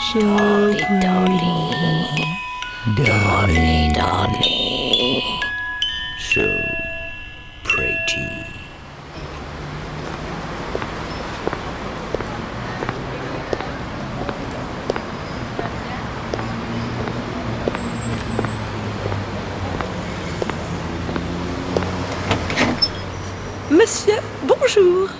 Dolly, Dolly, Dolly, Dolly, so pretty. Monsieur, bonjour.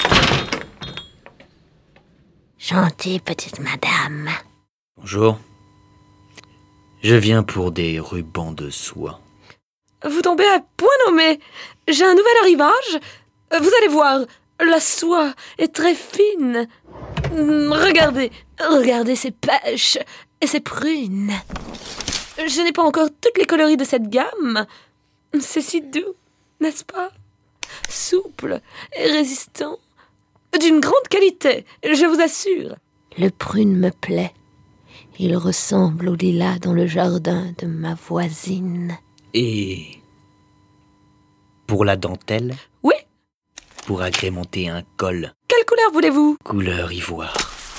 Gentille petite madame. Bonjour. Je viens pour des rubans de soie. Vous tombez à point nommé. J'ai un nouvel arrivage. Vous allez voir, la soie est très fine. Regardez, regardez ces pêches et ces prunes. Je n'ai pas encore toutes les coloris de cette gamme. C'est si doux, n'est-ce pas? Souple et résistant. D'une grande qualité, je vous assure. Le prune me plaît. Il ressemble au lilas dans le jardin de ma voisine. Et pour la dentelle? Oui. Pour agrémenter un col? Quelle couleur voulez-vous? Couleur ivoire.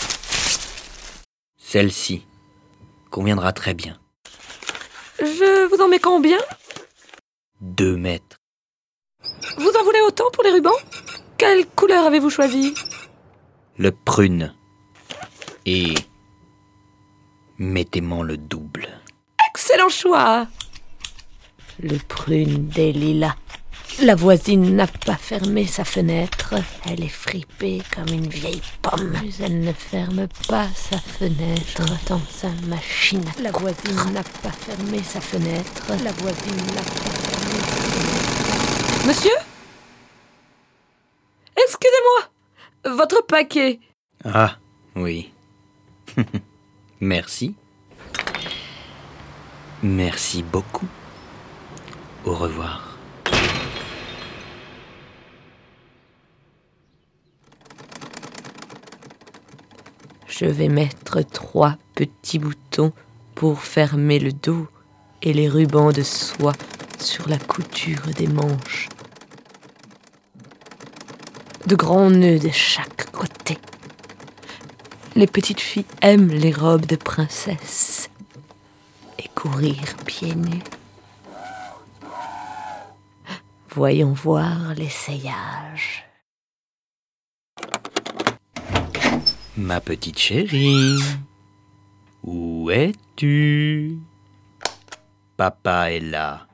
Celle-ci conviendra très bien. Je vous en mets combien? 2 mètres. Vous en voulez autant pour les rubans? Quelle couleur avez-vous choisi? Le prune. Et mettez-moi le double. Excellent choix. Le prune des lilas. La voisine n'a pas fermé sa fenêtre. Elle est fripée comme une vieille pomme. Mais elle ne ferme pas sa fenêtre. J'entends sa machine. La voisine n'a pas fermé sa fenêtre. La voisine n'a pas fermé sa fenêtre. Monsieur? Excusez-moi. Votre paquet. Ah, oui. Merci. Merci beaucoup. Au revoir. Je vais mettre 3 petits boutons pour fermer le dos et les rubans de soie sur la couture des manches. De grands nœuds de chaque côté. Les petites filles aiment les robes de princesse et courir pieds nus. Voyons voir l'essayage. Ma petite chérie, où es-tu? Papa est là.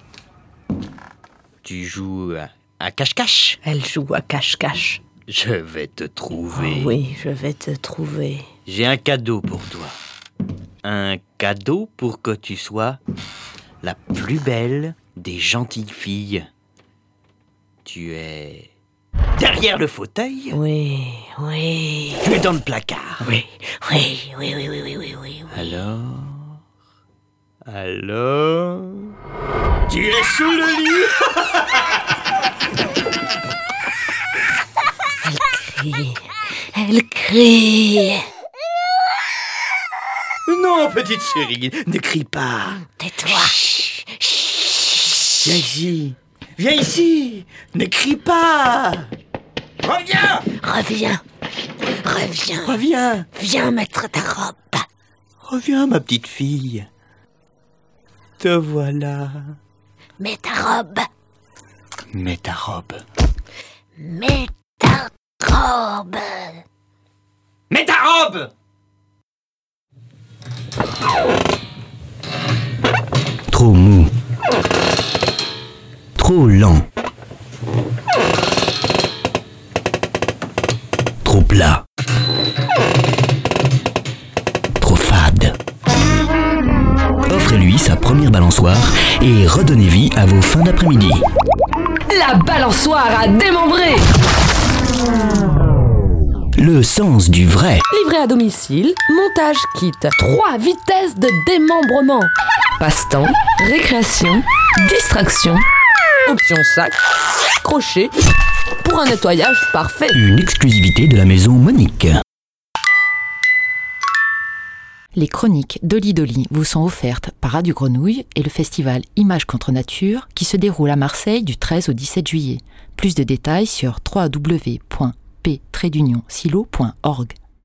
Tu joues à cache-cache? Elle joue à cache-cache. Je vais te trouver. Oh oui, je vais te trouver. J'ai un cadeau pour toi. Un cadeau pour que tu sois la plus belle des gentilles filles. Tu es derrière le fauteuil. Oui, oui. Tu es dans le placard. Oui, oui, oui, oui, oui, oui, oui, oui. Alors... Tu es sous le lit. Elle crie. Non, petite chérie, ne crie pas. Tais-toi. Viens ici. Viens ici. Ne crie pas. Reviens. Reviens. Reviens. Reviens. Viens mettre ta robe. Reviens, ma petite fille. Te voilà. Mets ta robe. Mets ta robe. Mets ta robe. Mets ta robe. Trop mou. Trop lent. Trop plat. Trop fade. Offrez-lui sa première balançoire et redonnez vie à vos fins d'après-midi. La balançoire à démembrer. Le sens du vrai. Livré à domicile, montage kit. 3 vitesses de démembrement. Passe-temps, récréation, distraction. Option sac, crochet, pour un nettoyage parfait. Une exclusivité de la maison Monique. Les chroniques Dolly Dolly vous sont offertes par Radio Grenouille et le festival Images contre Nature qui se déroule à Marseille du 13 au 17 juillet. Plus de détails sur www.p-silo.org.